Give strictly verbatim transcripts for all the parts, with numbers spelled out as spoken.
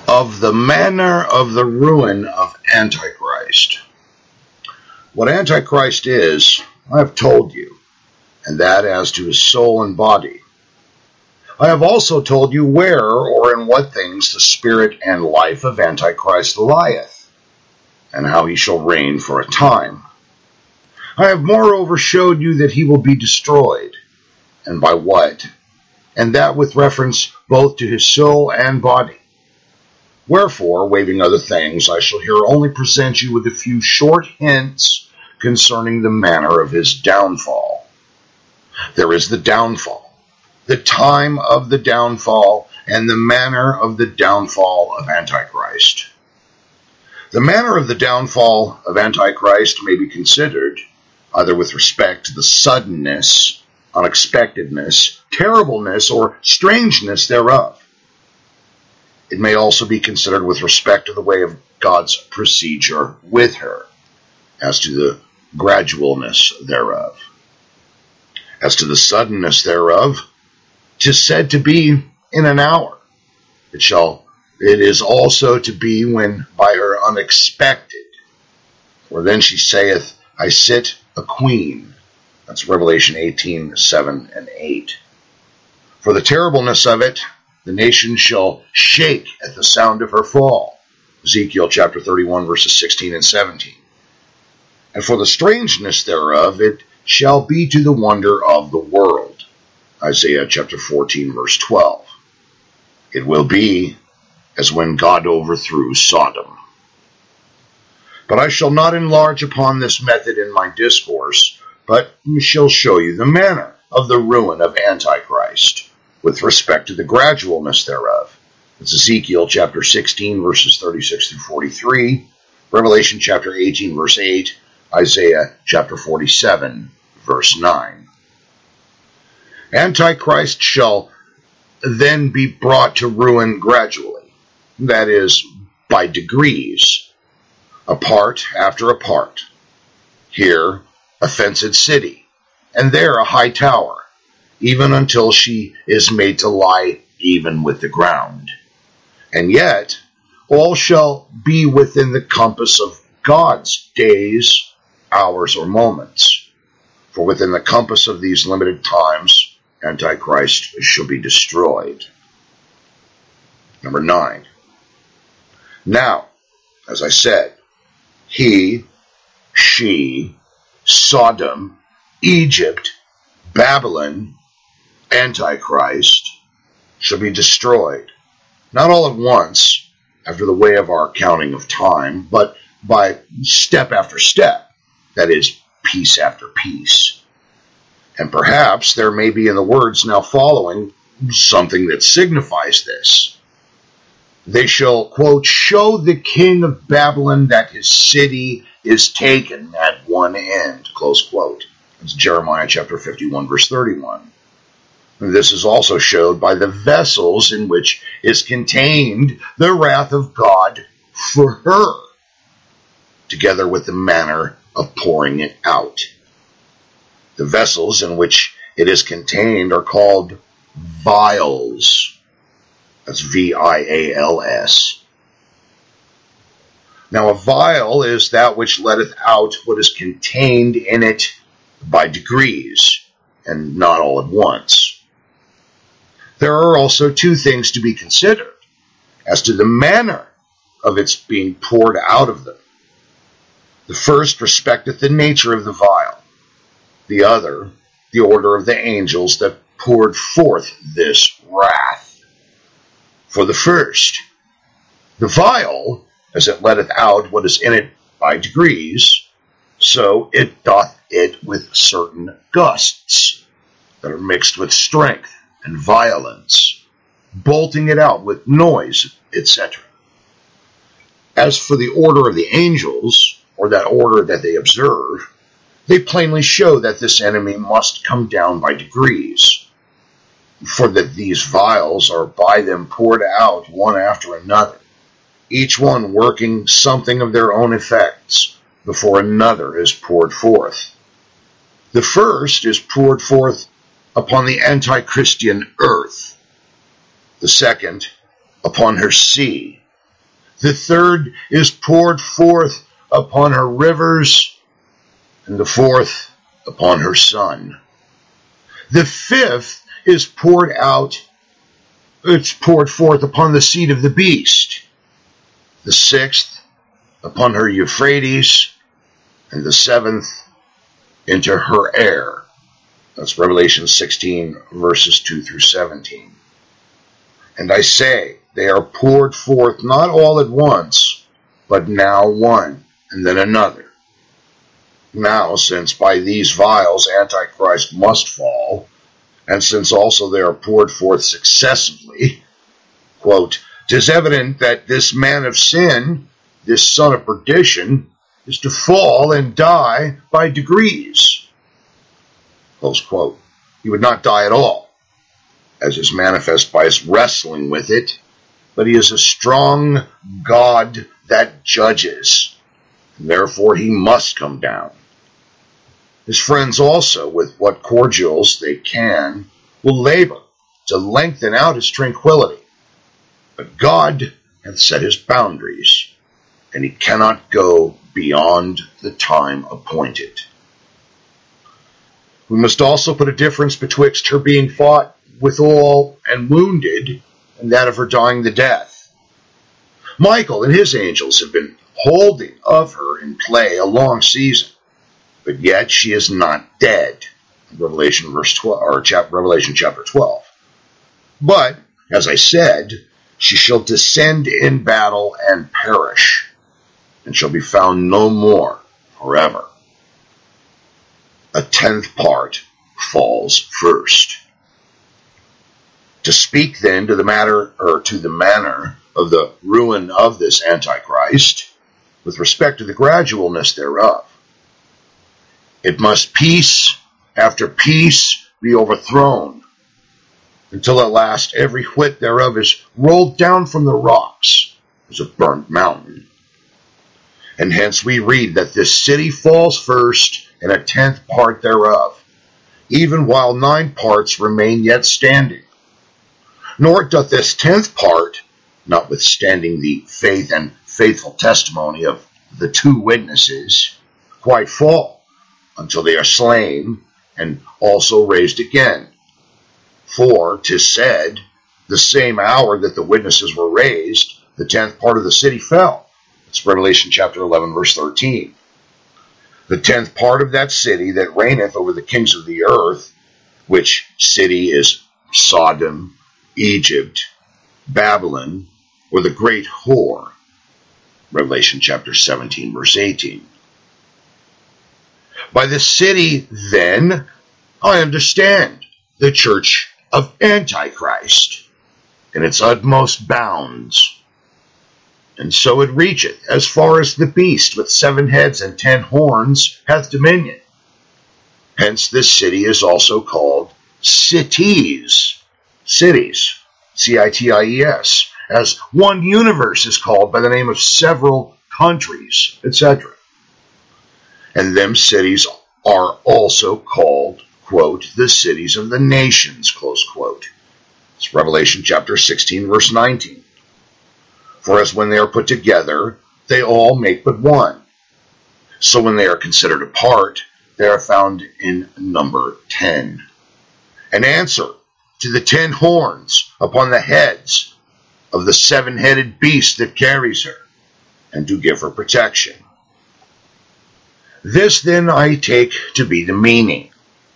of the manner of the ruin of Antichrist. What Antichrist is, I have told you, and that as to his soul and body. I have also told you where or in what things the spirit and life of Antichrist lieth, and how he shall reign for a time. I have moreover showed you that he will be destroyed, and by what, and that with reference both to his soul and body. Wherefore, waiving other things, I shall here only present you with a few short hints concerning the manner of his downfall. There is the downfall, the time of the downfall, and the manner of the downfall of Antichrist. The manner of the downfall of Antichrist may be considered either with respect to the suddenness, unexpectedness, terribleness, or strangeness thereof. It may also be considered with respect to the way of God's procedure with her, as to the gradualness thereof. As to the suddenness thereof, 'tis said to be in an hour. It shall, it is also to be when by her unexpected. For then she saith, I sit a queen. That's Revelation eighteen, seven and eight. For the terribleness of it, the nation shall shake at the sound of her fall. Ezekiel chapter thirty-one, verses sixteen and seventeen. And for the strangeness thereof, it shall be to the wonder of the world. Isaiah chapter fourteen, verse twelve. It will be as when God overthrew Sodom. But I shall not enlarge upon this method in my discourse, but shall show you the manner of the ruin of Antichrist, with respect to the gradualness thereof. It's Ezekiel chapter sixteen, verses thirty-six through forty-three, Revelation chapter eighteen, verse eight, Isaiah chapter forty-seven, verse nine. Antichrist shall then be brought to ruin gradually, that is, by degrees, apart after apart. Here, a fenced city, and there a high tower, even until she is made to lie even with the ground. And yet, all shall be within the compass of God's days, hours, or moments. For within the compass of these limited times, Antichrist shall be destroyed. Number nine. Now, as I said, he, she, Sodom, Egypt, Babylon, Antichrist shall be destroyed, not all at once, after the way of our counting of time, but by step after step, that is, piece after piece. And perhaps there may be in the words now following something that signifies this. They shall, quote, show the king of Babylon that his city is taken at one end, close quote. It's Jeremiah chapter fifty-one, verse thirty-one. This is also showed by the vessels in which is contained the wrath of God for her, together with the manner of pouring it out. The vessels in which it is contained are called vials. That's V I A L S. Now a vial is that which letteth out what is contained in it by degrees, and not all at once. There are also two things to be considered as to the manner of its being poured out of them. The first respecteth the nature of the vial, the other the order of the angels that poured forth this wrath. For the first, the vial, as it letteth out what is in it by degrees, so it doth it with certain gusts that are mixed with strength and violence, bolting it out with noise, et cetera. As for the order of the angels, or that order that they observe, they plainly show that this enemy must come down by degrees, for that these vials are by them poured out one after another, each one working something of their own effects before another is poured forth. The first is poured forth upon the anti-Christian earth, the second upon her sea, The third is poured forth upon her rivers, and the fourth upon her son. The fifth is poured out, it's poured forth upon the seed of the beast. The sixth upon her Euphrates, and the seventh into her heir. That's Revelation sixteen, verses two through seventeen. And I say, they are poured forth not all at once, but now one, and then another. Now, since by these vials Antichrist must fall, and since also they are poured forth successively, quote, "'tis evident that this man of sin, this son of perdition, is to fall and die by degrees." Close quote. He would not die at all, as is manifest by his wrestling with it, but he is a strong God that judges, and therefore he must come down. His friends also, with what cordials they can, will labor to lengthen out his tranquility. But God hath set his boundaries, and he cannot go beyond the time appointed. We must also put a difference betwixt her being fought withal and wounded, and that of her dying the death. Michael and his angels have been holding of her in play a long season, but yet she is not dead. Revelation verse twelve, or chapter, Revelation chapter twelve. But, as I said, she shall descend in battle and perish, and shall be found no more forever. A tenth part falls first. To speak then to the matter, or to the manner of the ruin of this Antichrist, with respect to the gradualness thereof, it must piece after piece be overthrown, until at last every whit thereof is rolled down from the rocks as a burnt mountain. And hence we read that this city falls first, and a tenth part thereof, even while nine parts remain yet standing. Nor doth this tenth part, notwithstanding the faith and faithful testimony of the two witnesses, quite fall, until they are slain, and also raised again. For, 'tis said, the same hour that the witnesses were raised, the tenth part of the city fell. It's Revelation chapter eleven, verse thirteen. The tenth part of that city that reigneth over the kings of the earth, which city is Sodom, Egypt, Babylon, or the great whore. Revelation chapter seventeen, verse eighteen. By the city, then, I understand the church of Antichrist in its utmost bounds. And so it reacheth as far as the beast with seven heads and ten horns hath dominion. Hence this city is also called cities, cities, C I T I E S, as one universe is called by the name of several countries, et cetera. And them cities are also called, quote, the cities of the nations, close quote. It's Revelation chapter sixteen, verse nineteen. For as when they are put together, they all make but one. So when they are considered apart, they are found in number ten. An answer to the ten horns upon the heads of the seven-headed beast that carries her, and do give her protection. This then I take to be the meaning,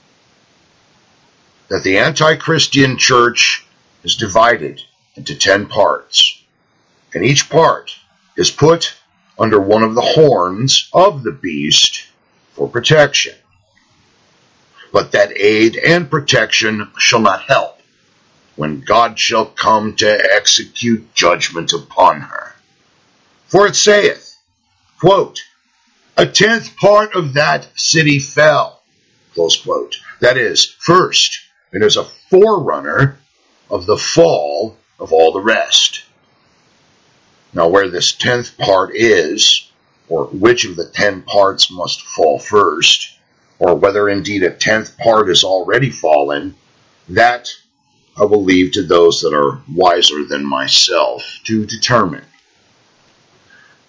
that the anti-Christian church is divided into ten parts, and each part is put under one of the horns of the beast for protection. But that aid and protection shall not help when God shall come to execute judgment upon her. For it saith, quote, a tenth part of that city fell, close quote. That is, first, and is a forerunner of the fall of all the rest. Now where this tenth part is, or which of the ten parts must fall first, or whether indeed a tenth part is already fallen, that I will leave to those that are wiser than myself to determine.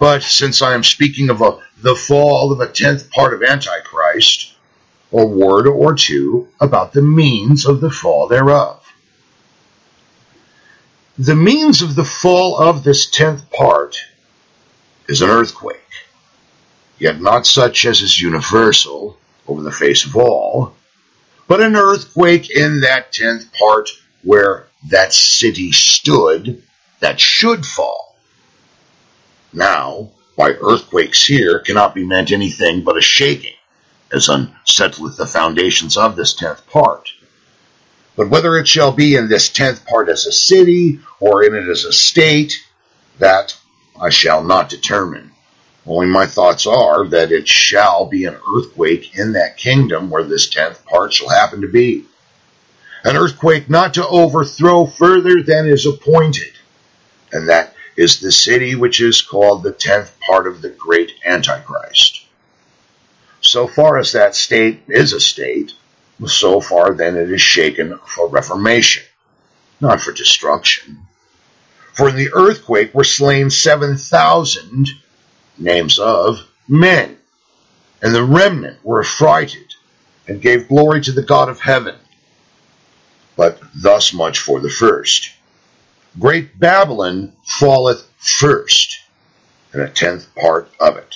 But since I am speaking of a, the fall of a tenth part of Antichrist, a word or two about the means of the fall thereof. The means of the fall of this tenth part is an earthquake, yet not such as is universal over the face of all, but an earthquake in that tenth part where that city stood that should fall. Now, by earthquakes here cannot be meant anything but a shaking, as unsettleth the foundations of this tenth part. But whether it shall be in this tenth part as a city, or in it as a state, that I shall not determine. Only my thoughts are that it shall be an earthquake in that kingdom where this tenth part shall happen to be. An earthquake not to overthrow further than is appointed, and that is the city which is called the tenth part of the great Antichrist. So far as that state is a state, so far then it is shaken for reformation, not for destruction. For in the earthquake were slain seven thousand, names of, men, and the remnant were affrighted, and gave glory to the God of heaven. But thus much for the first. Great Babylon falleth first, and a tenth part of it.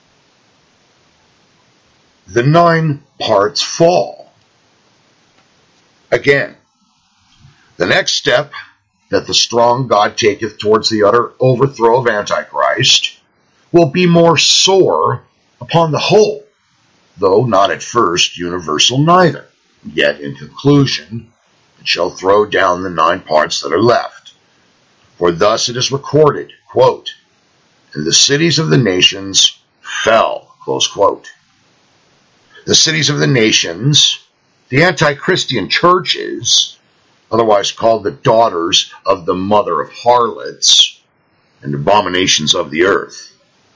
The nine parts fall. Again, the next step that the strong God taketh towards the utter overthrow of Antichrist will be more sore upon the whole, though not at first universal neither. Yet in conclusion, it shall throw down the nine parts that are left. For thus it is recorded, quote, and the cities of the nations fell, close quote. The cities of the nations, the anti-Christian churches, otherwise called the daughters of the mother of harlots and abominations of the earth.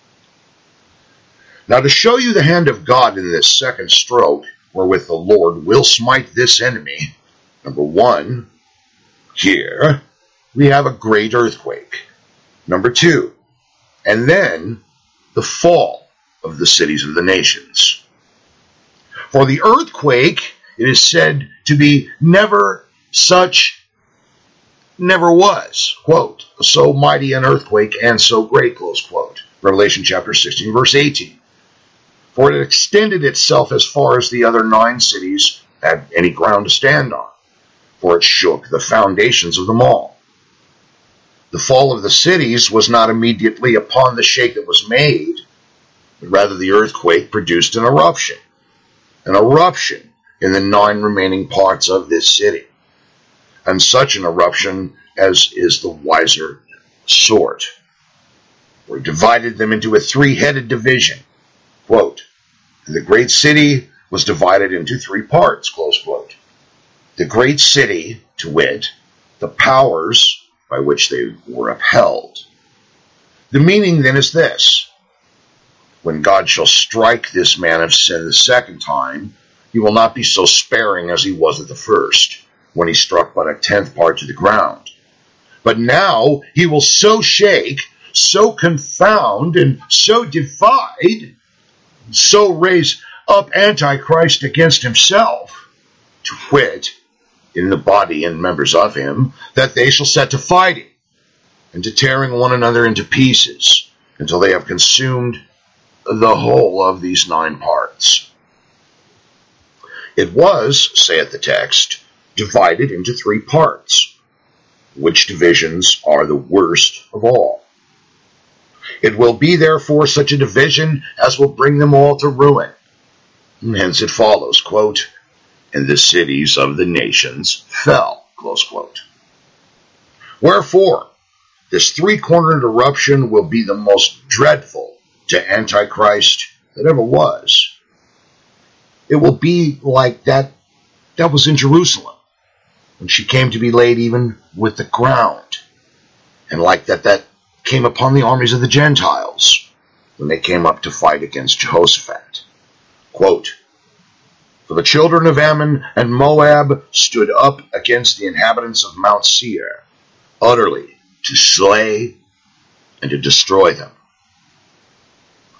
Now to show you the hand of God in this second stroke, wherewith the Lord will smite this enemy, number one, here we have a great earthquake. Number two, and then the fall of the cities of the nations. For the earthquake, it is said to be never such, never was, quote, so mighty an earthquake and so great, close quote. Revelation chapter sixteen, verse eighteen. For it extended itself as far as the other nine cities had any ground to stand on, for it shook the foundations of them all. The fall of the cities was not immediately upon the shake that was made, but rather the earthquake produced an eruption, an eruption in the nine remaining parts of this city, and such an eruption as is the wiser sort. For it divided them into a three-headed division. Quote, the great city was divided into three parts, close quote. The great city, to wit, the powers by which they were upheld. The meaning then is this. When God shall strike this man of sin the second time, he will not be so sparing as he was at the first, when he struck but a tenth part to the ground. But now he will so shake, so confound, and so divide, so raise up Antichrist against himself, to wit, in the body and members of him, that they shall set to fighting, and to tearing one another into pieces, until they have consumed the whole of these nine parts. It was, saith the text, divided into three parts, which divisions are the worst of all. It will be therefore such a division as will bring them all to ruin. And hence it follows, quote, and the cities of the nations fell, close quote. Wherefore, this three-cornered eruption will be the most dreadful to Antichrist that ever was. It will be like that that was in Jerusalem, when she came to be laid even with the ground, and like that that came upon the armies of the Gentiles, when they came up to fight against Jehoshaphat. Quote, for the children of Ammon and Moab stood up against the inhabitants of Mount Seir, utterly to slay and to destroy them.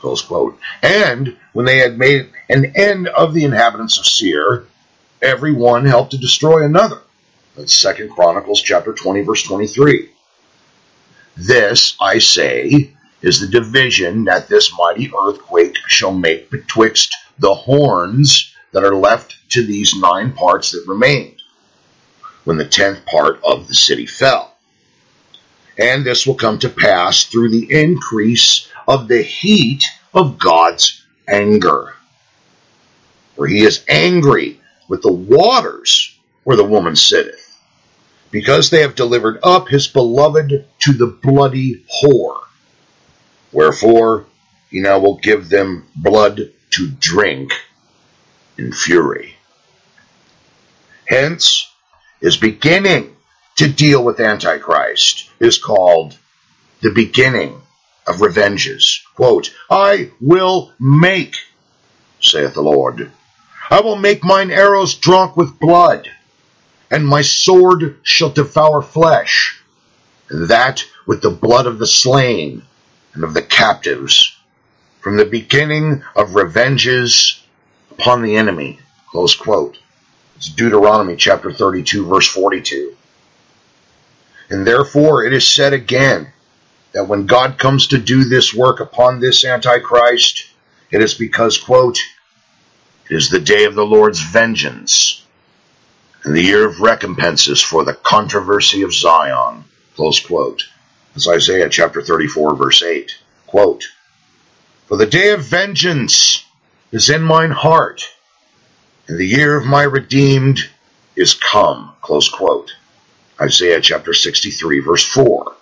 close quote. And when they had made an end of the inhabitants of Seir, every one helped to destroy another. That's Second Chronicles chapter twenty, verse twenty-three. This, I say, is the division that this mighty earthquake shall make betwixt the horns that are left to these nine parts that remained, when the tenth part of the city fell. And this will come to pass through the increase of the heat of God's anger. For he is angry with the waters where the woman sitteth, because they have delivered up his beloved to the bloody whore. Wherefore he now will give them blood to drink in fury. Hence, his beginning to deal with Antichrist is called the beginning of revenges. Quote, I will make, saith the Lord, I will make mine arrows drunk with blood, and my sword shall devour flesh, and that with the blood of the slain and of the captives, from the beginning of revenges upon the enemy. Close quote. It's Deuteronomy chapter thirty-two, verse forty-two. And therefore it is said again, that when God comes to do this work upon this Antichrist, it is because, quote, it is the day of the Lord's vengeance, and the year of recompenses for the controversy of Zion, close quote. It's Isaiah chapter thirty-four, verse eight. Quote, for the day of vengeance is in mine heart, and the year of my redeemed is come, close quote. Isaiah chapter sixty-three, verse four.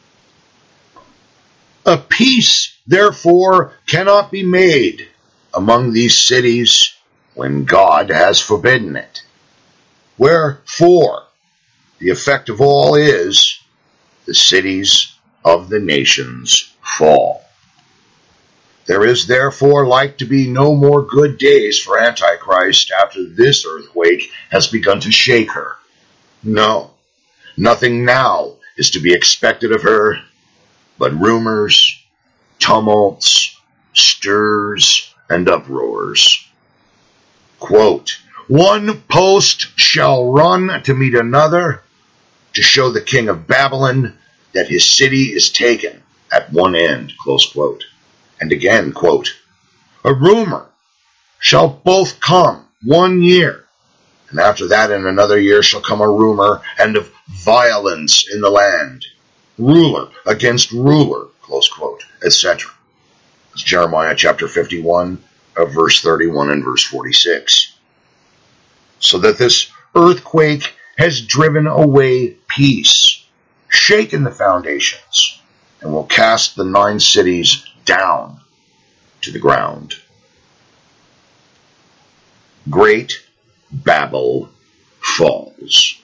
A peace, therefore, cannot be made among these cities when God has forbidden it. Wherefore, the effect of all is, the cities of the nations fall. There is therefore like to be no more good days for Antichrist after this earthquake has begun to shake her. No, nothing now is to be expected of her but rumors, tumults, stirs, and uproars. Quote, one post shall run to meet another, to show the king of Babylon that his city is taken at one end, close quote. And again, quote, a rumor shall both come one year, and after that in another year shall come a rumor, and of violence in the land, ruler against ruler, close quote, et cetera. It's Jeremiah chapter fifty-one, of verse thirty-one and verse forty-six. So that this earthquake has driven away peace, shaken the foundations, and will cast the nine cities down to the ground. Great Babel falls.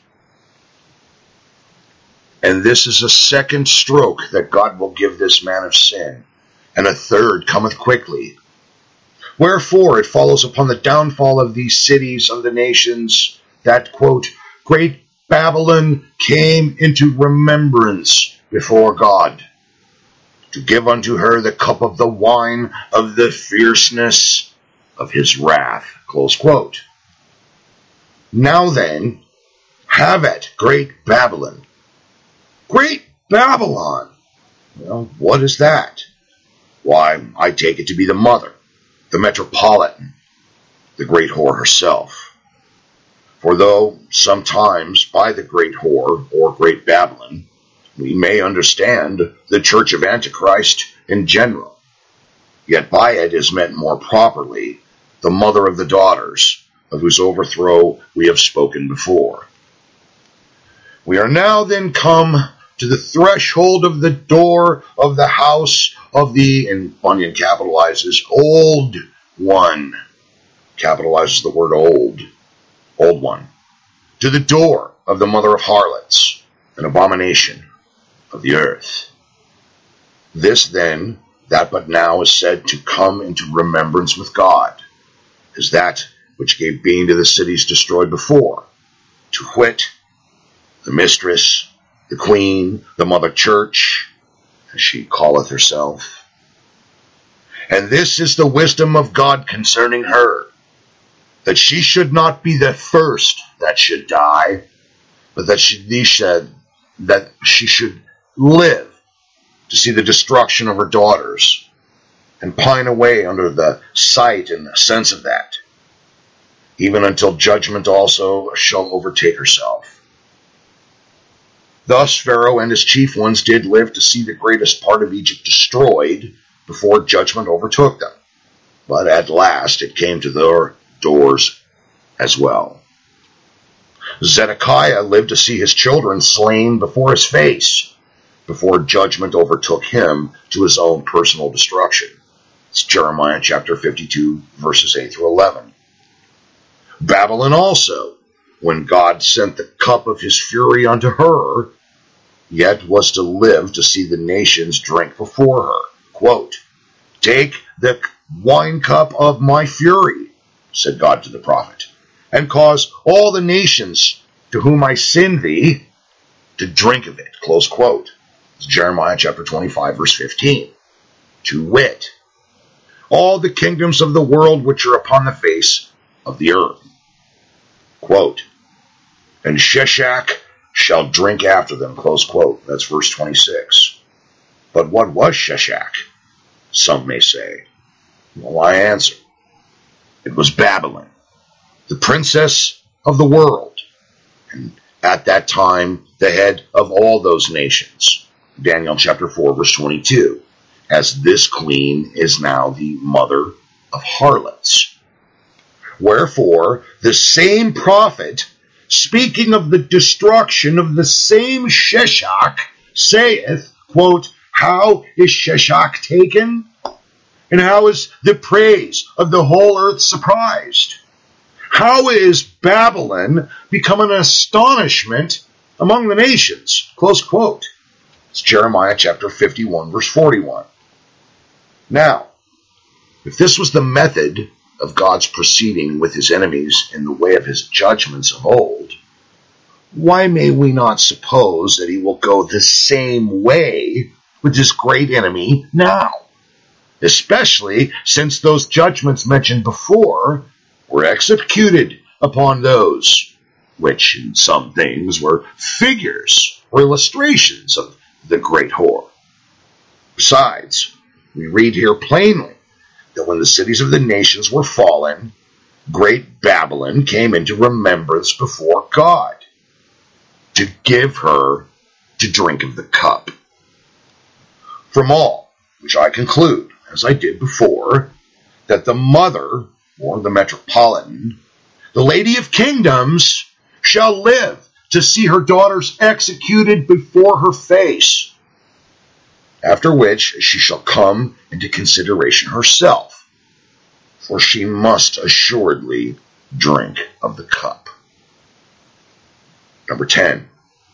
And this is a second stroke that God will give this man of sin, and a third cometh quickly. Wherefore it follows upon the downfall of these cities of the nations that, quote, great Babylon came into remembrance before God, to give unto her the cup of the wine of the fierceness of his wrath, close quote. Now then, have it, great Babylon. Great Babylon! Well, what is that? Why, I take it to be the mother, the metropolitan, the great whore herself. For though sometimes by the great whore, or great Babylon, we may understand the church of Antichrist in general, yet by it is meant more properly the mother of the daughters, of whose overthrow we have spoken before. We are now then come to the threshold of the door of the house of the, and Bunyan capitalizes, old one. Capitalizes the word old. Old one. To the door of the mother of harlots, an abomination of the earth. This then, that but now is said to come into remembrance with God, is that which gave being to the cities destroyed before, to wit, the mistress, the queen, the mother church, as she calleth herself. And this is the wisdom of God concerning her, that she should not be the first that should die, but that she should, that she should live to see the destruction of her daughters, and pine away under the sight and the sense of that, even until judgment also shall overtake herself. Thus Pharaoh and his chief ones did live to see the greatest part of Egypt destroyed before judgment overtook them. But at last it came to their doors as well. Zedekiah lived to see his children slain before his face, before judgment overtook him to his own personal destruction. It's Jeremiah chapter fifty-two, verses eight through eleven. Babylon also, when God sent the cup of his fury unto her, yet was to live to see the nations drink before her. Quote, "Take the wine cup of my fury," said God to the prophet, "and cause all the nations to whom I send thee to drink of it." Close quote. It's Jeremiah chapter twenty-five, verse fifteen. To wit, all the kingdoms of the world which are upon the face of the earth. Quote, "And Sheshach shall drink after them." Close quote. That's verse twenty-six. But what was Sheshach? Some may say. Well, I answer. It was Babylon, the princess of the world, and at that time the head of all those nations. Daniel chapter four, verse twenty-two. As this queen is now the mother of harlots. Wherefore, the same prophet, speaking of the destruction of the same Sheshach, saith, quote, "How is Sheshach taken? And how is the praise of the whole earth surprised? How is Babylon become an astonishment among the nations?" Close quote. It's Jeremiah chapter fifty-one, verse forty-one. Now, if this was the method of God's proceeding with his enemies in the way of his judgments of old, why may we not suppose that he will go the same way with his great enemy now? Especially since those judgments mentioned before were executed upon those which in some things were figures or illustrations of the great whore. Besides, we read here plainly that when the cities of the nations were fallen, great Babylon came into remembrance before God to give her to drink of the cup. From all which I conclude, as I did before, that the mother, or the metropolitan, the lady of kingdoms, shall live to see her daughters executed before her face, after which she shall come into consideration herself, for she must assuredly drink of the cup. Number ten.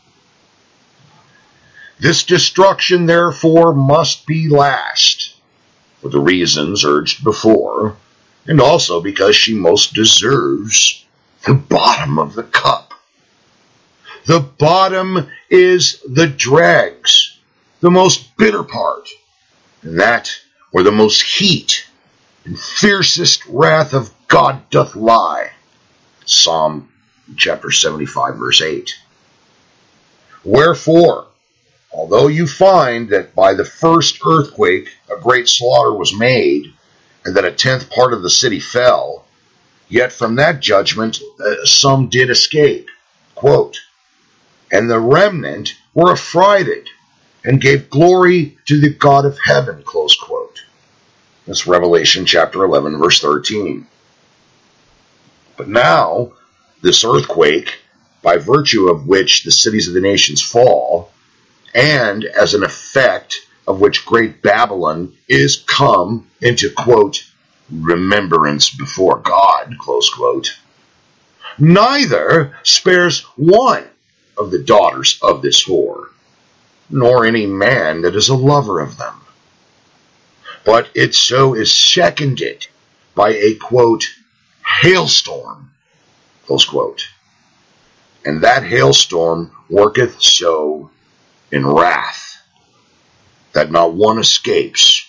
This destruction, therefore, must be last, for the reasons urged before, and also because she most deserves the bottom of the cup. The bottom is the dregs, the most bitter part, and that where the most heat and fiercest wrath of God doth lie. Psalm chapter seventy-five, verse eight. Wherefore, although you find that by the first earthquake a great slaughter was made, and that a tenth part of the city fell, yet from that judgment uh, some did escape. Quote, "And the remnant were affrighted, and gave glory to the God of heaven." Close quote. That's Revelation chapter eleven, verse thirteen. But now, this earthquake, by virtue of which the cities of the nations fall, and as an effect of which great Babylon is come into, quote, remembrance before God, close quote, neither spares one of the daughters of this whore, nor any man that is a lover of them. But it so is seconded by a, quote, hailstorm, close quote. And that hailstorm worketh so in wrath, that not one escapes,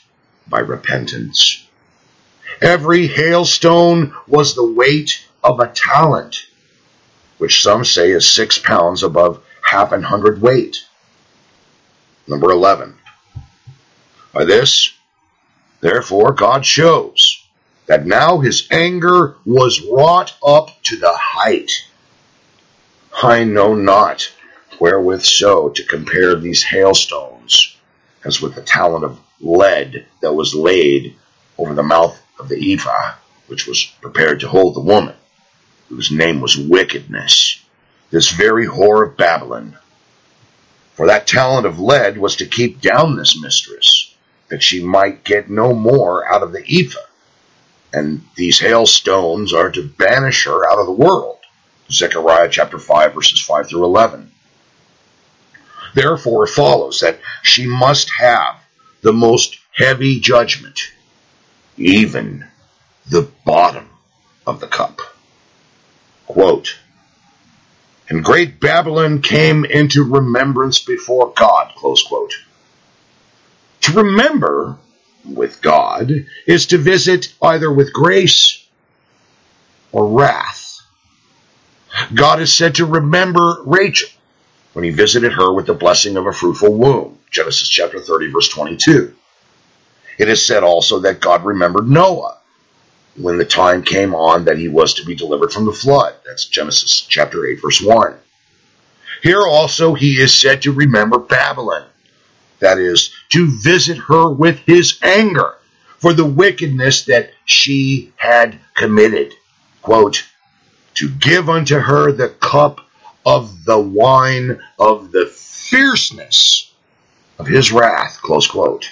by repentance. Every hailstone was the weight of a talent, which some say is six pounds above half an hundred weight. Number eleven. By this, therefore, God shows that now his anger was wrought up to the height. I know not wherewith so to compare these hailstones as with the talent of lead that was laid over the mouth of the ephah, which was prepared to hold the woman, whose name was Wickedness, this very whore of Babylon. For that talent of lead was to keep down this mistress, that she might get no more out of the ephah. And these hailstones are to banish her out of the world. Zechariah chapter five, verses five through eleven. Therefore it follows that she must have the most heavy judgment, even the bottom of the cup. Quote, and great Babylon came into remembrance before God, close quote. To remember with God is to visit either with grace or wrath. God is said to remember Rachel when he visited her with the blessing of a fruitful womb, Genesis chapter thirty, verse twenty-two. It is said also that God remembered Noah when the time came on that he was to be delivered from the flood. That's Genesis chapter eight, verse one. Here also he is said to remember Babylon. That is, to visit her with his anger for the wickedness that she had committed. Quote, to give unto her the cup of the wine of the fierceness of his wrath. Close quote.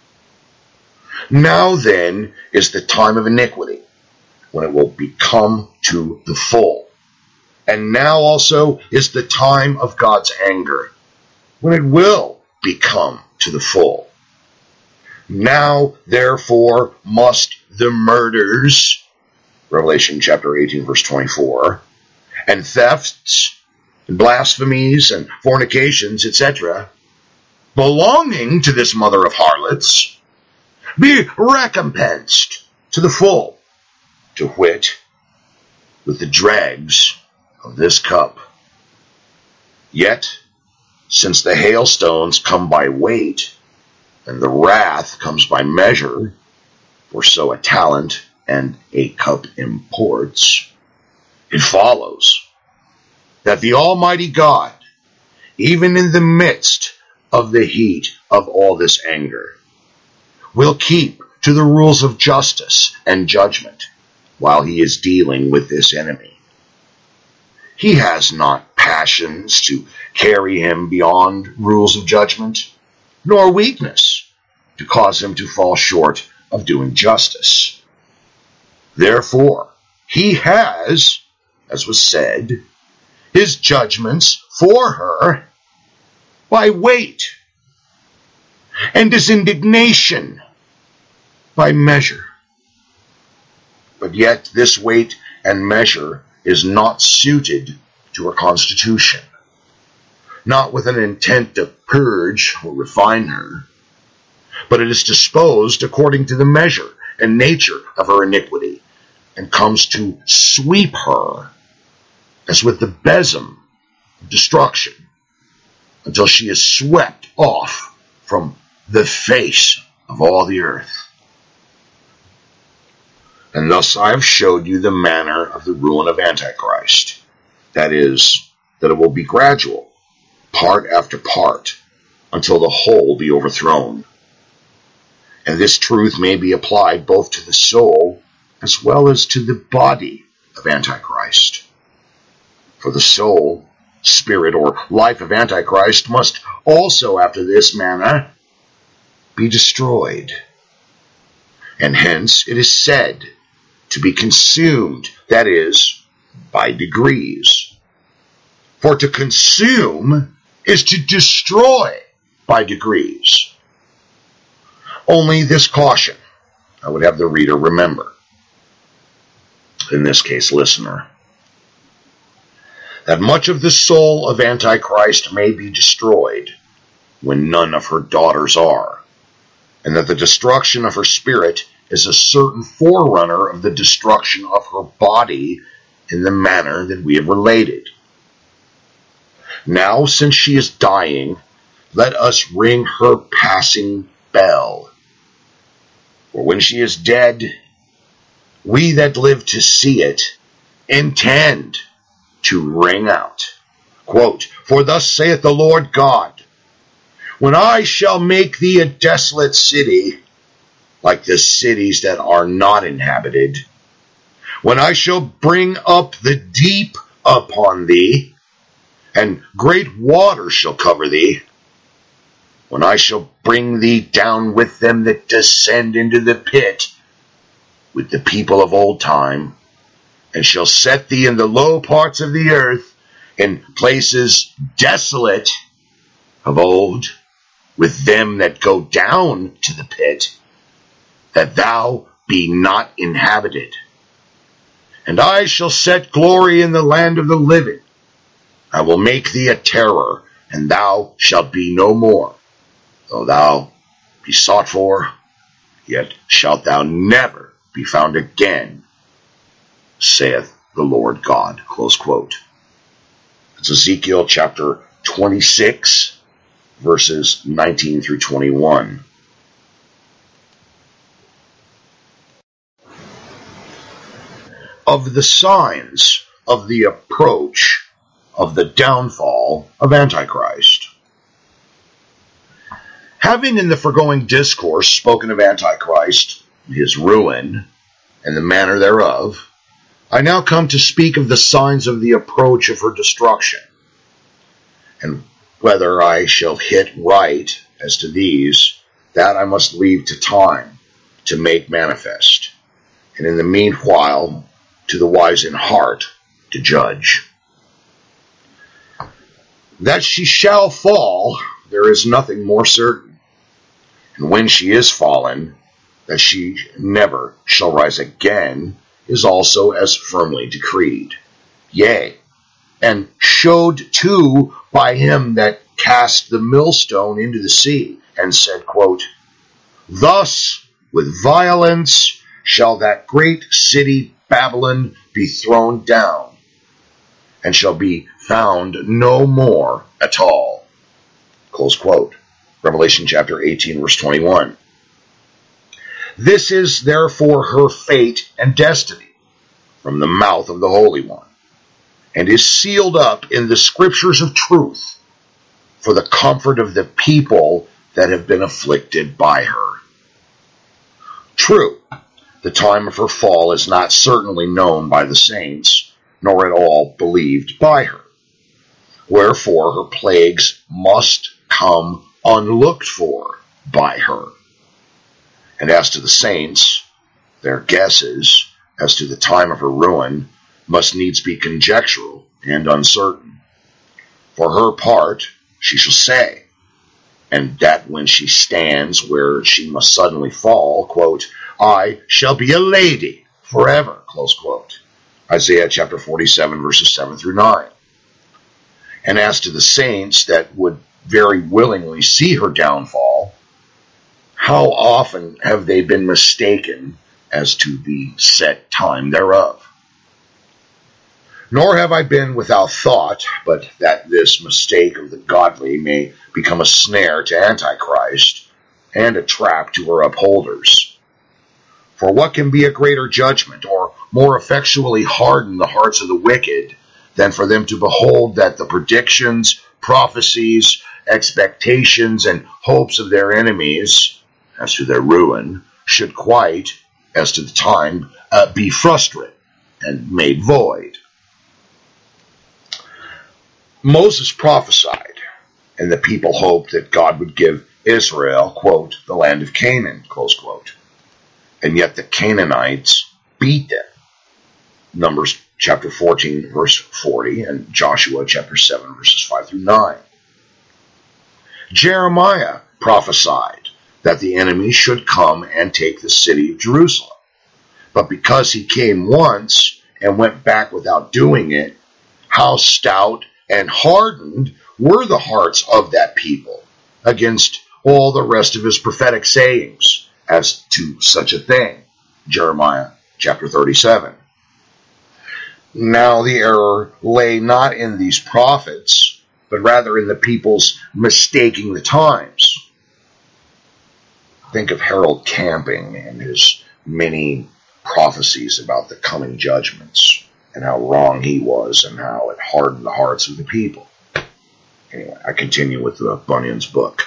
Now then is the time of iniquity, when it will become to the full. And now also is the time of God's anger, when it will become to the full. Now, therefore, must the murders, Revelation chapter eighteen, verse twenty-four, and thefts, and blasphemies, and fornications, et cetera, belonging to this mother of harlots, be recompensed to the full, to wit, with the dregs of this cup. Yet, since the hailstones come by weight, and the wrath comes by measure, for so a talent and a cup imports, it follows that the Almighty God, even in the midst of the heat of all this anger, will keep to the rules of justice and judgment while he is dealing with this enemy. He has not passions to carry him beyond rules of judgment, nor weakness to cause him to fall short of doing justice. Therefore, he has, as was said, his judgments for her by weight, and his indignation by measure. But yet this weight and measure is not suited to her constitution, not with an intent to purge or refine her, but it is disposed according to the measure and nature of her iniquity, and comes to sweep her as with the besom of destruction, until she is swept off from the face of all the earth. And thus I have showed you the manner of the ruin of Antichrist. That is, that it will be gradual, part after part, until the whole be overthrown. And this truth may be applied both to the soul as well as to the body of Antichrist. For the soul, spirit, or life of Antichrist must also, after this manner, be destroyed. And hence it is said to be consumed, that is, by degrees. For to consume is to destroy by degrees. Only this caution I would have the reader remember, in this case listener, that much of the soul of Antichrist may be destroyed when none of her daughters are, and that the destruction of her spirit is a certain forerunner of the destruction of her body in the manner that we have related. Now, since she is dying, let us ring her passing bell. For when she is dead, we that live to see it intend to ring out. Quote, For thus saith the Lord God, When I shall make thee a desolate city, like the cities that are not inhabited, when I shall bring up the deep upon thee, and great waters shall cover thee, when I shall bring thee down with them that descend into the pit, with the people of old time, and shall set thee in the low parts of the earth, in places desolate of old, with them that go down to the pit, that thou be not inhabited. And I shall set glory in the land of the living. I will make thee a terror, and thou shalt be no more. Though thou be sought for, yet shalt thou never be found again, saith the Lord God. Close quote. It's Ezekiel chapter twenty-six, verses nineteen through twenty-one. Of the signs of the approach of the downfall of Antichrist. Having in the foregoing discourse spoken of Antichrist, his ruin, and the manner thereof, I now come to speak of the signs of the approach of her destruction, and whether I shall hit right as to these, that I must leave to time to make manifest, and in the meanwhile to the wise in heart to judge. That she shall fall, there is nothing more certain, and when she is fallen, that she never shall rise again, is also as firmly decreed. Yea, and showed too by him that cast the millstone into the sea, and said, quote, Thus with violence shall that great city Babylon be thrown down, and shall be found no more at all. Close quote. Revelation chapter eighteen, verse twenty-one. This is therefore her fate and destiny from the mouth of the Holy One, and is sealed up in the scriptures of truth for the comfort of the people that have been afflicted by her. True, the time of her fall is not certainly known by the saints, nor at all believed by her. Wherefore her plagues must come unlooked for by her. And as to the saints, their guesses as to the time of her ruin must needs be conjectural and uncertain. For her part, she shall say, and that when she stands where she must suddenly fall, quote, I shall be a lady forever, close quote. Isaiah chapter forty-seven, verses seven through nine. And as to the saints that would very willingly see her downfall, how often have they been mistaken as to the set time thereof? Nor have I been without thought, but that this mistake of the godly may become a snare to Antichrist, and a trap to her upholders. For what can be a greater judgment, or more effectually harden the hearts of the wicked, than for them to behold that the predictions, prophecies, expectations, and hopes of their enemies, as to their ruin, should quite, as to the time, uh, be frustrate and made void. Moses prophesied, and the people hoped that God would give Israel, quote, the land of Canaan, close quote. And yet the Canaanites beat them. Numbers chapter fourteen, verse forty, and Joshua chapter seven, verses five through nine. Jeremiah prophesied that the enemy should come and take the city of Jerusalem. But because he came once and went back without doing it, how stout and hardened were the hearts of that people against all the rest of his prophetic sayings as to such a thing. Jeremiah chapter thirty-seven. Now the error lay not in these prophets, but rather in the people's mistaking the times. Think of Harold Camping and his many prophecies about the coming judgments, and how wrong he was, and how it hardened the hearts of the people. Anyway, I continue with the Bunyan's book.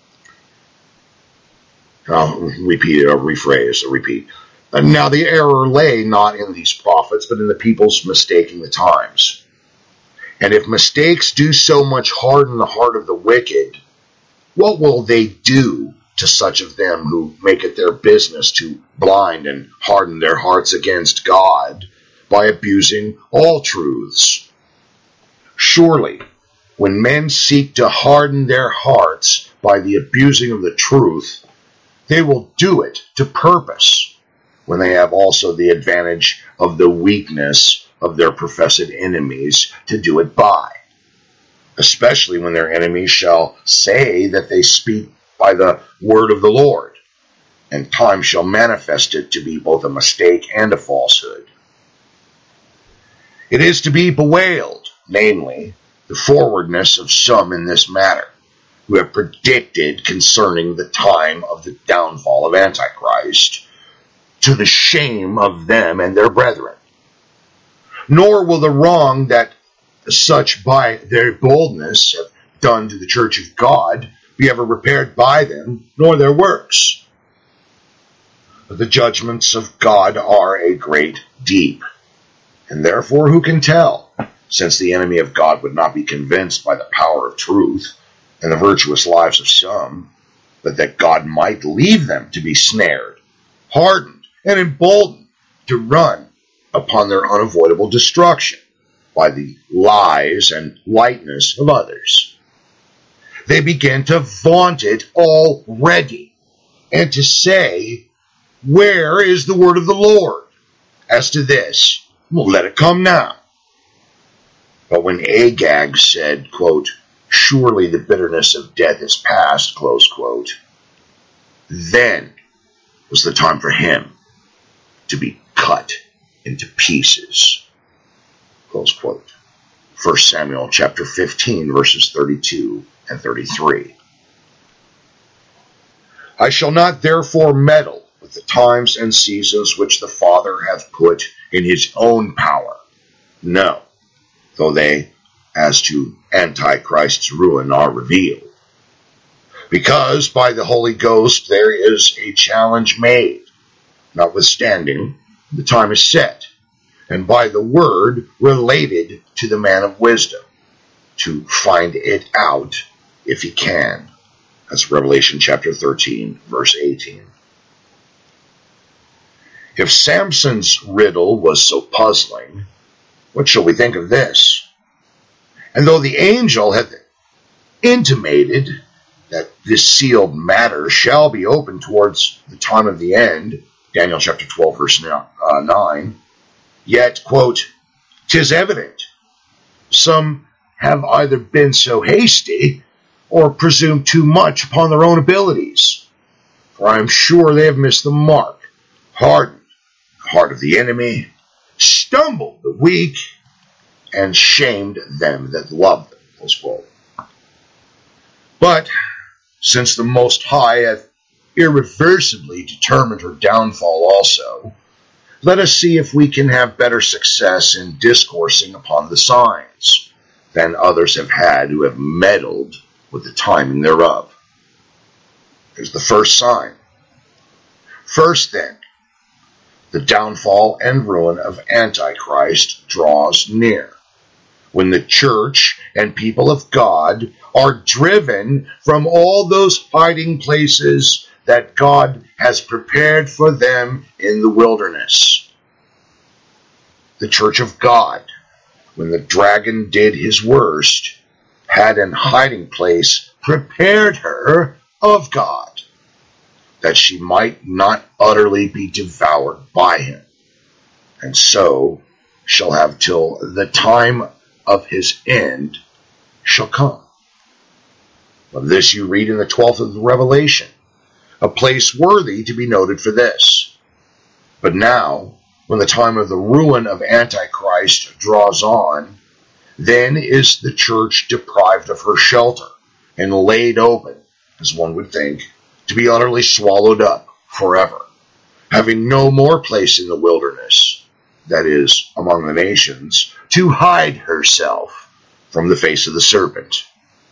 I'll repeat it, or rephrase, or repeat. And now the error lay not in these prophets, but in the people's mistaking the times. And if mistakes do so much harden the heart of the wicked, what will they do to such of them who make it their business to blind and harden their hearts against God by abusing all truths? Surely, when men seek to harden their hearts by the abusing of the truth, they will do it to purpose, when they have also the advantage of the weakness of their professed enemies to do it by, especially when their enemies shall say that they speak by the word of the Lord, and time shall manifest it to be both a mistake and a falsehood. It is to be bewailed, namely, the forwardness of some in this matter, who have predicted concerning the time of the downfall of Antichrist, to the shame of them and their brethren. Nor will the wrong that such by their boldness have done to the church of God be ever repaired by them, nor their works. But the judgments of God are a great deep, and therefore who can tell, since the enemy of God would not be convinced by the power of truth and the virtuous lives of some, but that God might leave them to be snared, hardened, and emboldened to run upon their unavoidable destruction by the lies and lightness of others. They begin to vaunt it already, and to say, where is the word of the Lord? As to this, well, let it come now. But when Agag said, quote, surely the bitterness of death is past, close quote, then was the time for him to be cut into pieces, close quote. First Samuel chapter fifteen, verses thirty-two and thirty-three. I shall not therefore meddle with the times and seasons which the Father hath put in his own power. No, though they, as to Antichrist's ruin, are revealed. Because by the Holy Ghost there is a challenge made, notwithstanding the time is set, and by the word related to the man of wisdom, to find it out if he can. That's Revelation chapter thirteen, verse eighteen. If Samson's riddle was so puzzling, what shall we think of this? And though the angel hath intimated that this sealed matter shall be opened towards the time of the end, Daniel chapter twelve, verse nine, yet, quote, 'tis evident some have either been so hasty or presumed too much upon their own abilities. For I am sure they have missed the mark, hardened the heart of the enemy, stumbled the weak, and shamed them that love them. Close quote. But since the Most High hath irreversibly determined her downfall also, let us see if we can have better success in discoursing upon the signs than others have had who have meddled with the timing thereof. Here's the first sign. First then, the downfall and ruin of Antichrist draws near, when the church and people of God are driven from all those hiding places that God has prepared for them in the wilderness. The church of God, when the dragon did his worst, had an hiding place prepared her of God, that she might not utterly be devoured by him, and so shall have till the time of his end shall come. Of this you read in the twelfth of the Revelation, a place worthy to be noted for this. But now, when the time of the ruin of Antichrist draws on, then is the church deprived of her shelter and laid open, as one would think, to be utterly swallowed up forever, having no more place in the wilderness, that is, among the nations, to hide herself from the face of the serpent.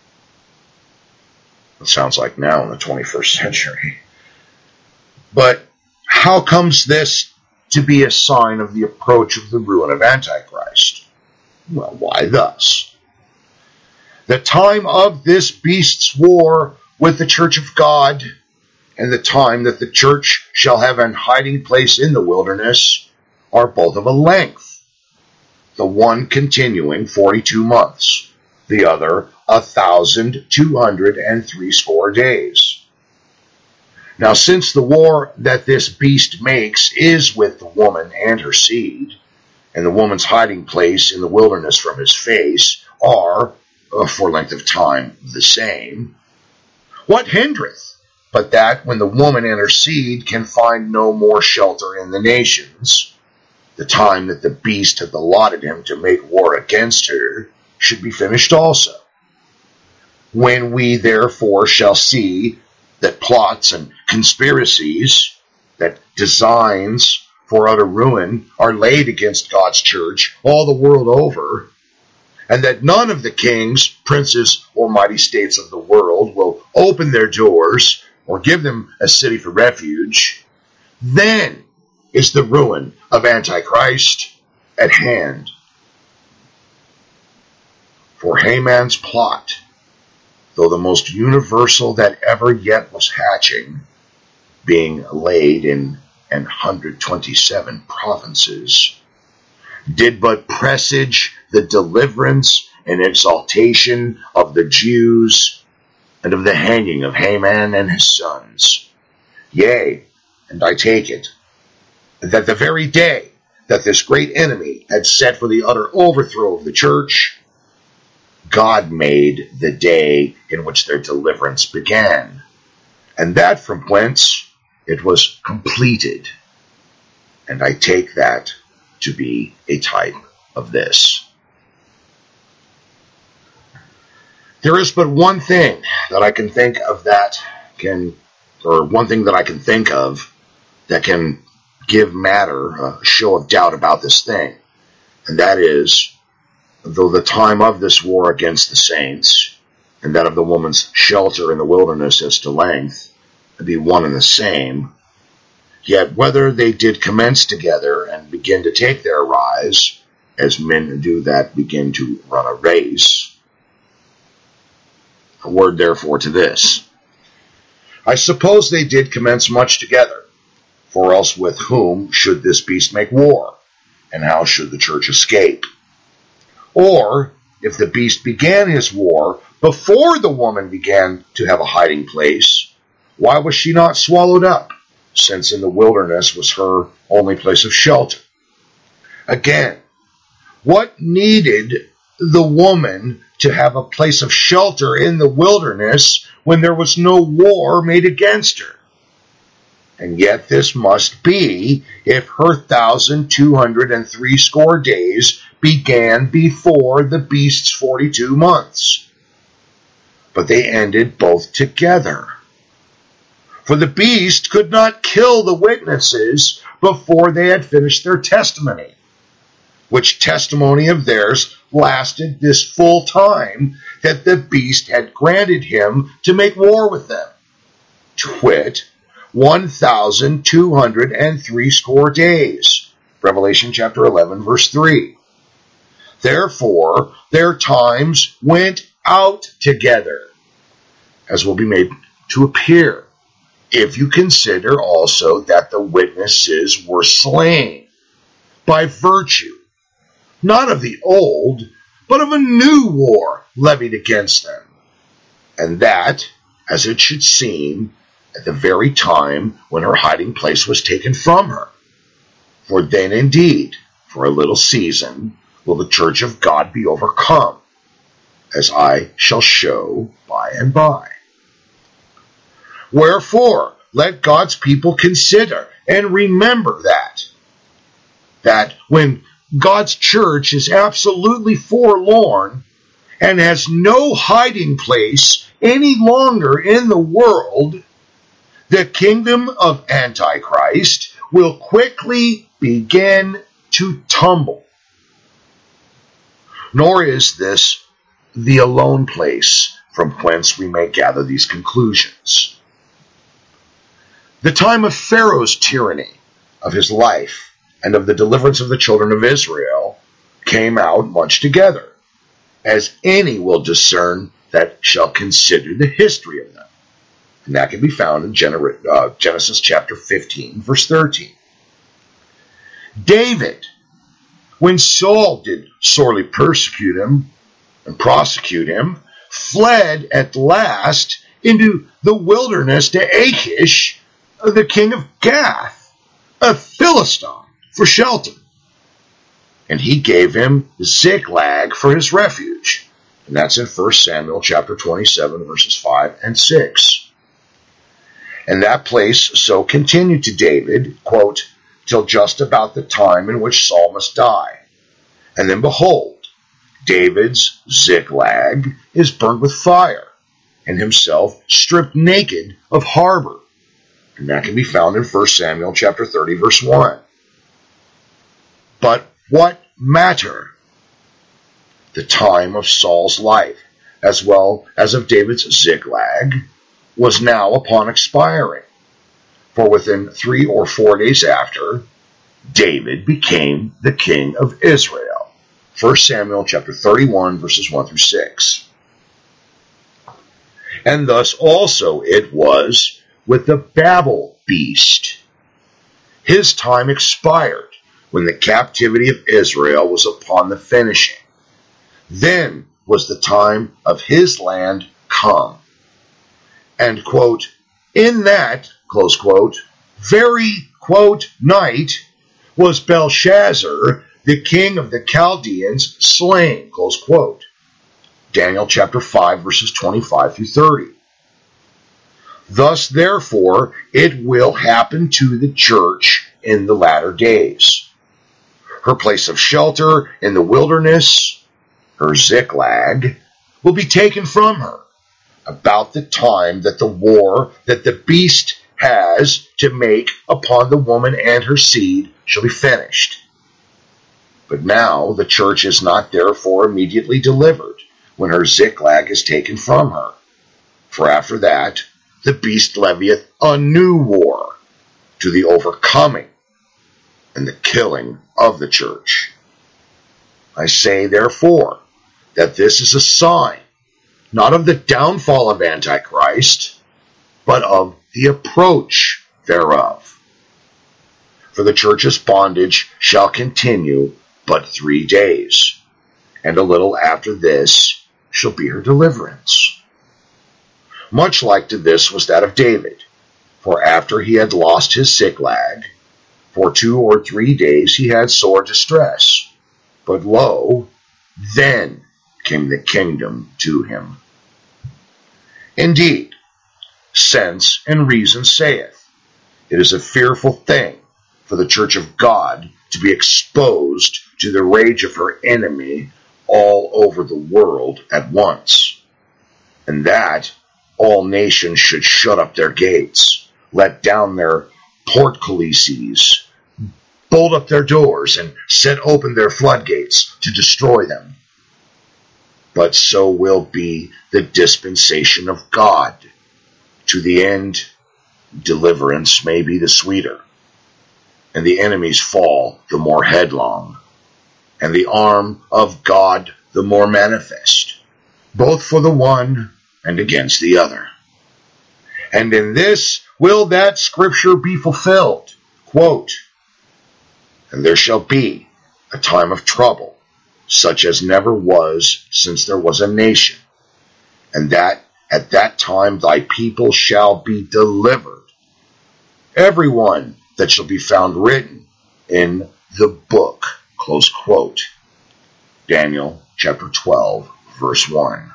It sounds like now in the twenty-first century. But how comes this to be a sign of the approach of the ruin of Antichrist? Well, why thus? The time of this beast's war with the church of God, and the time that the church shall have an hiding place in the wilderness, are both of a length, the one continuing forty-two months, the other a thousand two hundred and threescore days. Now, since the war that this beast makes is with the woman and her seed, and the woman's hiding place in the wilderness from his face are, uh, for length of time, the same, what hindereth but that when the woman and her seed can find no more shelter in the nations, the time that the beast hath allotted him to make war against her should be finished also? When we therefore shall see that plots and conspiracies, that designs for utter ruin are laid against God's church all the world over, and that none of the kings, princes, or mighty states of the world will open their doors or give them a city for refuge, then is the ruin of Antichrist at hand. For Haman's plot, though the most universal that ever yet was hatching, being laid in an hundred twenty-seven provinces, did but presage the deliverance and exaltation of the Jews, and of the hanging of Haman and his sons. Yea, and I take it, that the very day that this great enemy had set for the utter overthrow of the church, God made the day in which their deliverance began, and that from whence it was completed. And I take that to be a type of this. There is but one thing that I can think of that can, or one thing that I can think of that can give matter a show of doubt about this thing, and that is, though the time of this war against the saints, and that of the woman's shelter in the wilderness as to length, be one and the same, yet whether they did commence together and begin to take their rise, as men do that begin to run a race, a word therefore to this: I suppose they did commence much together, for else with whom should this beast make war, and how should the church escape? Or, if the beast began his war before the woman began to have a hiding place, why was she not swallowed up, since in the wilderness was her only place of shelter? Again, what needed the woman to have a place of shelter in the wilderness when there was no war made against her? And yet this must be if her thousand two hundred and threescore days began before the beast's forty-two months. But they ended both together. For the beast could not kill the witnesses before they had finished their testimony, which testimony of theirs lasted this full time that the beast had granted him to make war with them, to wit, one thousand two hundred and threescore days. Revelation chapter eleven, verse three. Therefore, their times went out together, as will be made to appear, if you consider also that the witnesses were slain by virtue, not of the old, but of a new war levied against them, and that, as it should seem, at the very time when her hiding place was taken from her. For then indeed, for a little season, will the church of God be overcome, as I shall show by and by. Wherefore, let God's people consider and remember that, that when God's church is absolutely forlorn and has no hiding place any longer in the world, the kingdom of Antichrist will quickly begin to tumble. Nor is this the alone place from whence we may gather these conclusions. The time of Pharaoh's tyranny, of his life, and of the deliverance of the children of Israel came out much together, as any will discern that shall consider the history of them. And that can be found in Genesis chapter fifteen, verse thirteen. David, when Saul did sorely persecute him and prosecute him, fled at last into the wilderness to Achish, the king of Gath, a Philistine, for shelter. And he gave him Ziklag for his refuge. And that's in First Samuel chapter twenty-seven, verses five and six. And that place so continued to David, quote, till just about the time in which Saul must die. And then behold, David's Ziklag is burned with fire, and himself stripped naked of harbor. And that can be found in First Samuel chapter thirty, verse one. But what matter? The time of Saul's life, as well as of David's Ziklag, was now upon expiring. For within three or four days after, David became the king of Israel. First Samuel chapter thirty-one, verses one through six. And thus also it was with the Babel beast. His time expired when the captivity of Israel was upon the finishing. Then was the time of his land come. And, quote, in that, close quote, very, quote, night was Belshazzar, the king of the Chaldeans, slain, close quote. Daniel chapter five, verses twenty-five through thirty. Thus, therefore, it will happen to the church in the latter days. Her place of shelter in the wilderness, her Ziklag, will be taken from her about the time that the war that the beast has to make upon the woman and her seed shall be finished. But now the church is not therefore immediately delivered when her Ziklag is taken from her. For after that, the beast levieth a new war to the overcoming and the killing of the church. I say, therefore, that this is a sign, not of the downfall of Antichrist, but of the approach thereof. For the church's bondage shall continue but three days, and a little after this shall be her deliverance. Much like to this was that of David, for after he had lost his Ziklag, for two or three days he had sore distress. But lo, then came the kingdom to him. Indeed, sense and reason saith, it is a fearful thing for the church of God to be exposed to the rage of her enemy all over the world at once, and that all nations should shut up their gates, let down their portcullises, bolt up their doors, and set open their floodgates to destroy them. But so will be the dispensation of God. To the end, deliverance may be the sweeter, and the enemy's fall the more headlong, and the arm of God the more manifest, both for the one and against the other. And in this will that scripture be fulfilled, quote, and there shall be a time of trouble, such as never was since there was a nation, and that at that time thy people shall be delivered, every one that shall be found written in the book, close quote. Daniel chapter twelve, verse one.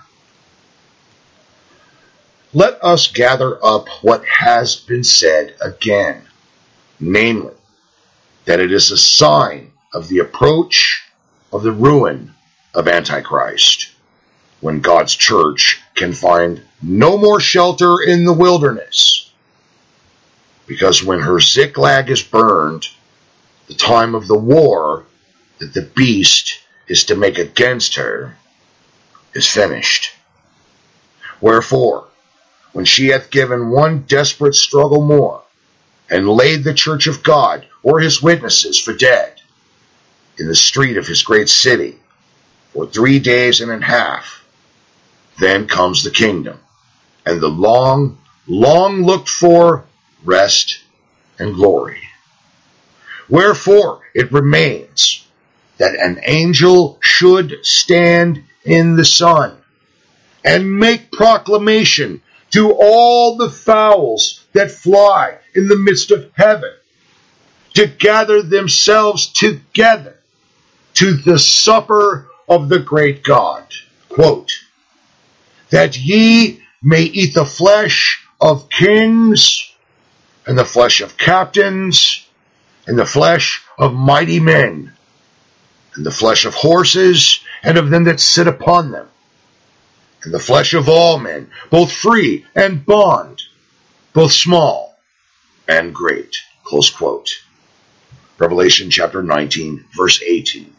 Let us gather up what has been said again, namely, that it is a sign of the approach of the ruin of Antichrist, when God's church can find no more shelter in the wilderness. Because when her Ziklag is burned, the time of the war that the beast is to make against her is finished. Wherefore, when she hath given one desperate struggle more, and laid the church of God, or his witnesses, for dead, in the street of his great city, for three days and a half, then comes the kingdom, and the long, long looked for rest and glory. Wherefore it remains that an angel should stand in the sun, and make proclamation to all the fowls that fly in the midst of heaven, to gather themselves together to the supper of the great God. Quote, that ye may eat the flesh of kings, and the flesh of captains, and the flesh of mighty men, and the flesh of horses, and of them that sit upon them, and the flesh of all men, both free and bond, both small and great. Close quote. Revelation chapter nineteen, verse eighteen.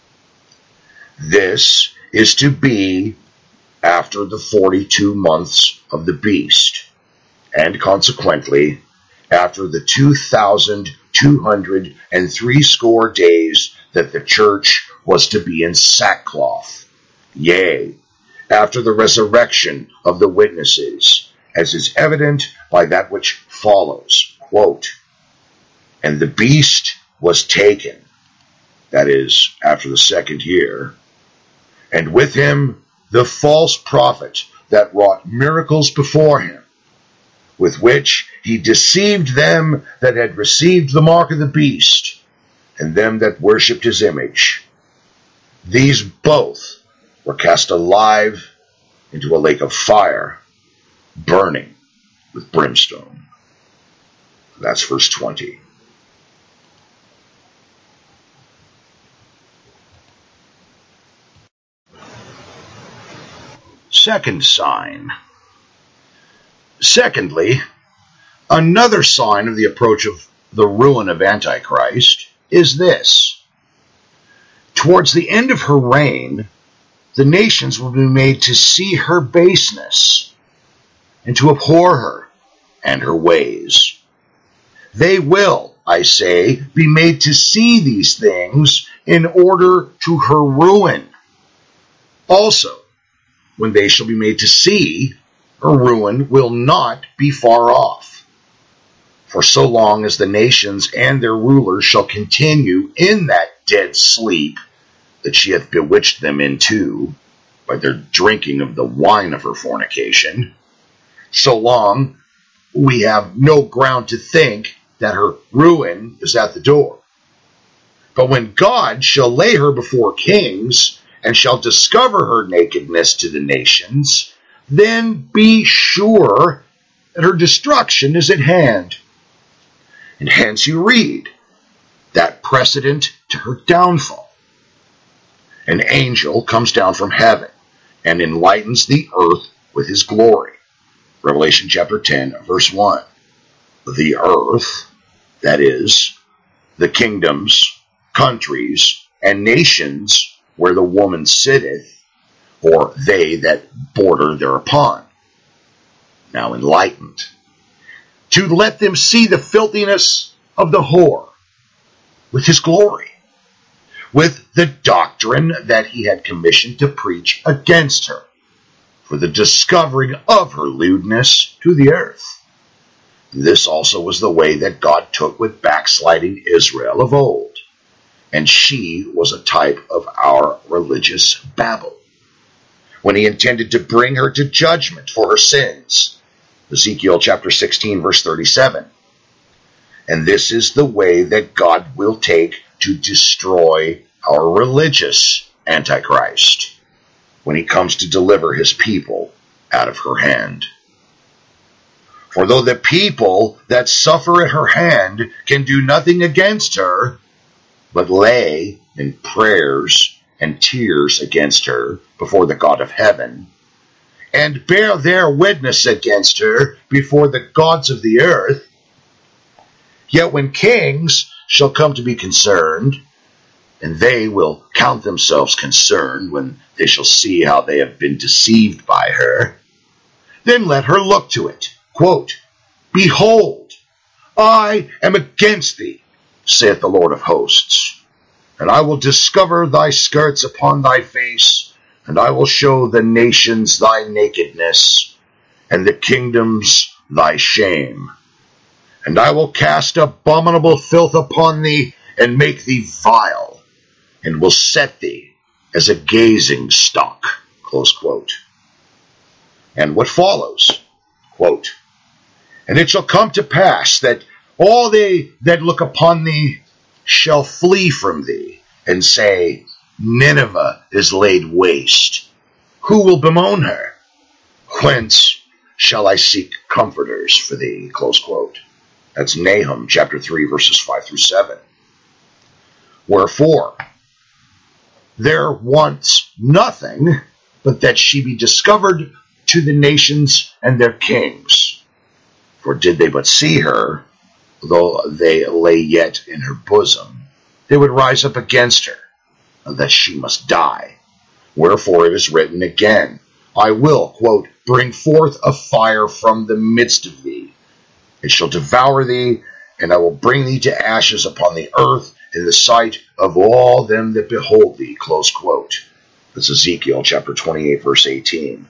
This is to be after the forty-two months of the beast, and consequently after the two thousand two hundred and three score days that the church was to be in sackcloth, yea, after the resurrection of the witnesses, as is evident by that which follows. Quote, and the beast was taken, that is, after the second year, and with him the false prophet that wrought miracles before him, with which he deceived them that had received the mark of the beast, and them that worshipped his image. These both were cast alive into a lake of fire, burning with brimstone. That's verse twenty. Second sign. Secondly, another sign of the approach of the ruin of Antichrist is this. Towards the end of her reign, the nations will be made to see her baseness and to abhor her and her ways. They will, I say, be made to see these things in order to her ruin. Also, when they shall be made to see, her ruin will not be far off. For so long as the nations and their rulers shall continue in that dead sleep that she hath bewitched them into, by their drinking of the wine of her fornication, so long we have no ground to think that her ruin is at the door. But when God shall lay her before kings, and shall discover her nakedness to the nations, then be sure that her destruction is at hand. And hence you read that precedent to her downfall. An angel comes down from heaven and enlightens the earth with his glory. Revelation chapter ten, verse one. The earth, that is, the kingdoms, countries, and nations where the woman sitteth, or they that border thereupon, now enlightened, to let them see the filthiness of the whore with his glory, with the doctrine that he had commissioned to preach against her, for the discovering of her lewdness to the earth. This also was the way that God took with backsliding Israel of old, and she was a type of our religious Babel, when he intended to bring her to judgment for her sins. Ezekiel chapter sixteen, verse thirty-seven. And this is the way that God will take to destroy our religious Antichrist. when he comes to deliver his people out of her hand. For though the people that suffer at her hand can do nothing against her, but lay in prayers and tears against her before the God of heaven, and bear their witness against her before the gods of the earth, yet when kings shall come to be concerned, and they will count themselves concerned when they shall see how they have been deceived by her, then let her look to it. Quote, Behold, I am against thee, saith the Lord of hosts, and I will discover thy skirts upon thy face, and I will show the nations thy nakedness, and the kingdoms thy shame. And I will cast abominable filth upon thee, and make thee vile, and will set thee as a gazing stock. Close quote. And what follows? Quote, And it shall come to pass that all they that look upon thee shall flee from thee, and say, Nineveh is laid waste. Who will bemoan her? Whence shall I seek comforters for thee? Close quote. That's Nahum chapter three, verses five through seven. Wherefore, there wants nothing but that she be discovered to the nations and their kings. For did they but see her, though they lay yet in her bosom, they would rise up against her, that she must die. Wherefore it is written again, I will, quote, bring forth a fire from the midst of thee. It shall devour thee, and I will bring thee to ashes upon the earth in the sight of all them that behold thee. Close quote. That's Ezekiel chapter twenty-eight, verse eighteen.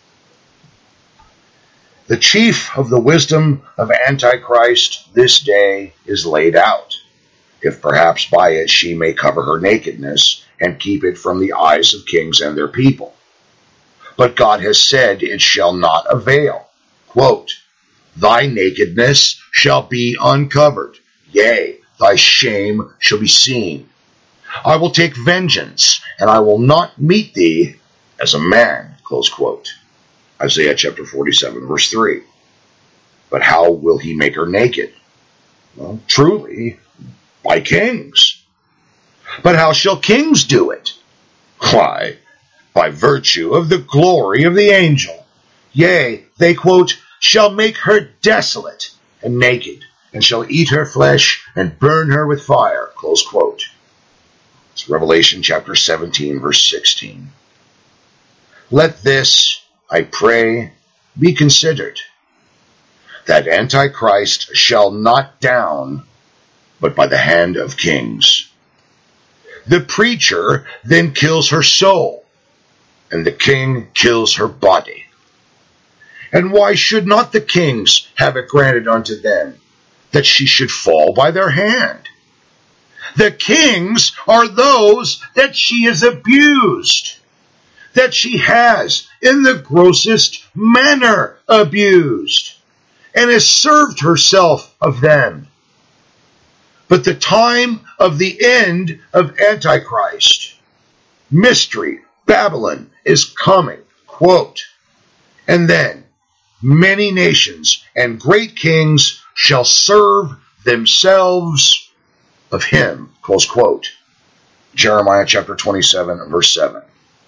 The chief of the wisdom of Antichrist this day is laid out, if perhaps by it she may cover her nakedness, and keep it from the eyes of kings and their people. But God has said it shall not avail. Quote, Thy nakedness shall be uncovered, yea, thy shame shall be seen. I will take vengeance, and I will not meet thee as a man. Close quote. Isaiah chapter forty-seven, verse three. But how will he make her naked? Well, truly, by kings. But how shall kings do it? Why, by virtue of the glory of the angel. Yea, they, quote, shall make her desolate and naked, and shall eat her flesh and burn her with fire. Close quote. It's Revelation chapter seventeen, verse sixteen. Let this, I pray, be considered, that Antichrist shall not down, but by the hand of kings. The preacher then kills her soul, and the king kills her body. And why should not the kings have it granted unto them, that she should fall by their hand? The kings are those that she has abused, that she has in the grossest manner abused, and has served herself of them. But the time of the end of Antichrist, mystery, Babylon, is coming, quote, and then many nations and great kings shall serve themselves of him, close quote. Jeremiah chapter twenty-seven, verse seven.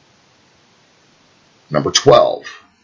Number twelve.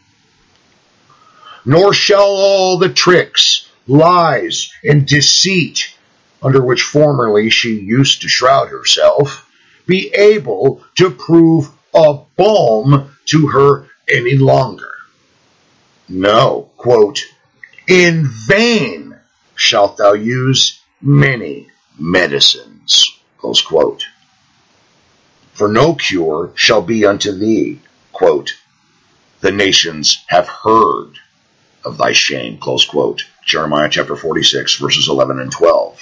Nor shall all the tricks, lies, and deceit under which formerly she used to shroud herself be able to prove a balm to her any longer. No, quote, in vain shalt thou use many medicines, close quote. For no cure shall be unto thee, quote, the nations have heard of thy shame, close quote. Jeremiah chapter forty-six, verses eleven and twelve.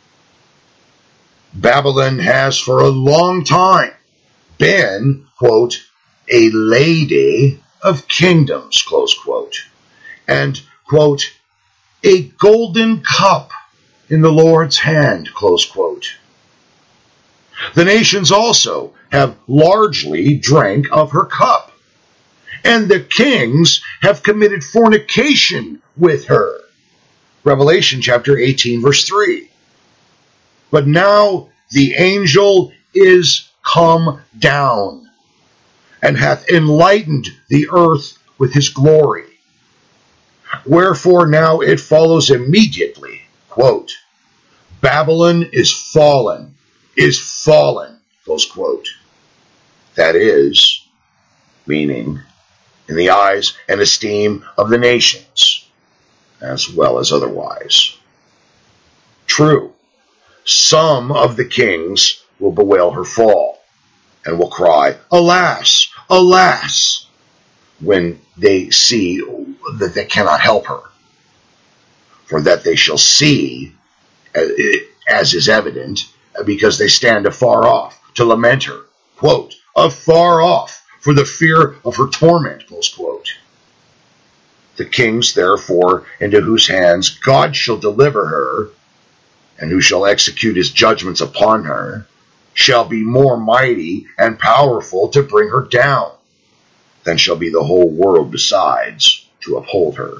Babylon has for a long time been, quote, a lady of kingdoms, close quote, and, quote, a golden cup in the Lord's hand, close quote. The nations also have largely drank of her cup, and the kings have committed fornication with her. Revelation chapter eighteen, verse three. But now the angel is come down, and hath enlightened the earth with his glory. Wherefore now it follows immediately, quote, Babylon is fallen, is fallen, close quote. That is, meaning, in the eyes and esteem of the nations, as well as otherwise. True, some of the kings will bewail her fall, and will cry, Alas, alas, when they see that they cannot help her. For that they shall see, as is evident, because they stand afar off to lament her, quote, afar off for the fear of her torment, close quote. The kings, therefore, into whose hands God shall deliver her, and who shall execute his judgments upon her, shall be more mighty and powerful to bring her down than shall be the whole world besides to uphold her.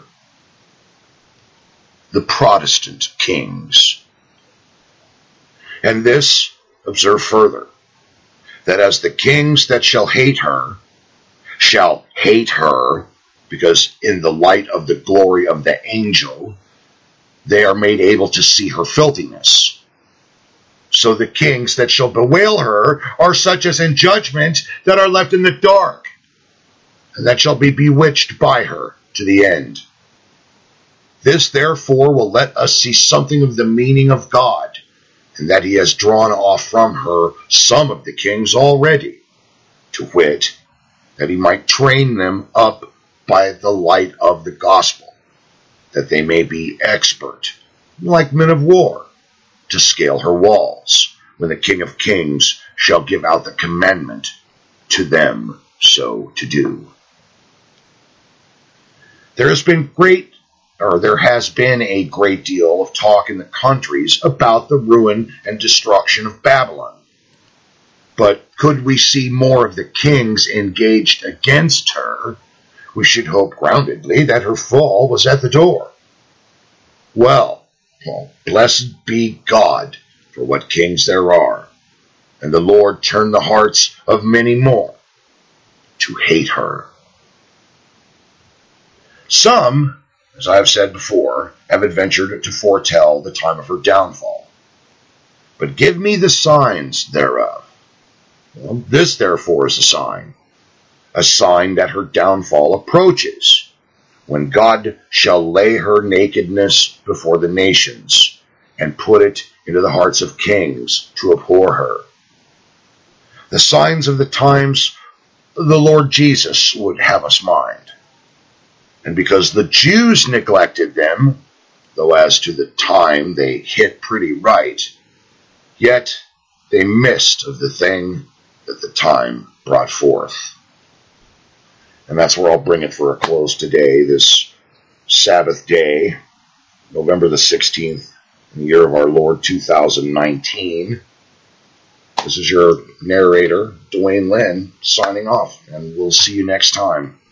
The Protestant kings. And this, observe further, that as the kings that shall hate her, shall hate her, because in the light of the glory of the angel, they are made able to see her filthiness. So the kings that shall bewail her are such as in judgment that are left in the dark, and that shall be bewitched by her to the end. This therefore will let us see something of the meaning of God, and that he has drawn off from her some of the kings already, to wit, that he might train them up by the light of the gospel, that they may be expert, like men of war, to scale her walls, when the King of Kings shall give out the commandment to them so to do. There has been great, or there has been a great deal of talk in the countries about the ruin and destruction of Babylon. But could we see more of the kings engaged against her, we should hope groundedly that her fall was at the door. Well, well, blessed be God for what kings there are, and the Lord turn the hearts of many more to hate her. Some, as I have said before, have adventured to foretell the time of her downfall. But give me the signs thereof. Well, this therefore is a sign, a sign that her downfall approaches, when God shall lay her nakedness before the nations, and put it into the hearts of kings to abhor her. The signs of the times the Lord Jesus would have us mind. And because the Jews neglected them, though as to the time they hit pretty right, yet they missed of the thing that the time brought forth. And that's where I'll bring it for a close today, this Sabbath day, November the sixteenth, in the year of our Lord two thousand nineteen. This is your narrator, Dwayne Lynn, signing off, and we'll see you next time.